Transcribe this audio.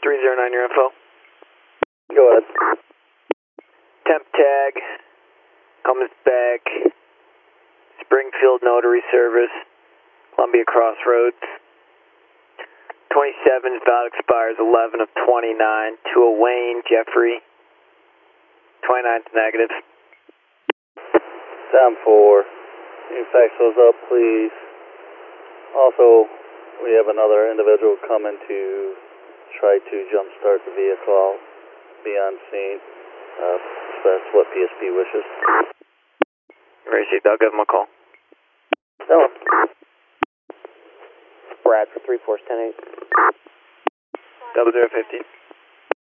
309, your info. Go ahead. Temp tag, Cummins back, Springfield Notary Service, Columbia Crossroads. 27 valid expires 11 of 29 to a Wayne Jeffrey. 29's negative. 10-4. Can you fax those up, please? Also, we have another individual coming to try to jumpstart the vehicle. I'll be on scene. That's what PSP wishes. Received. I'll give him a call. No. Brad for 3-4-10-8. 0050.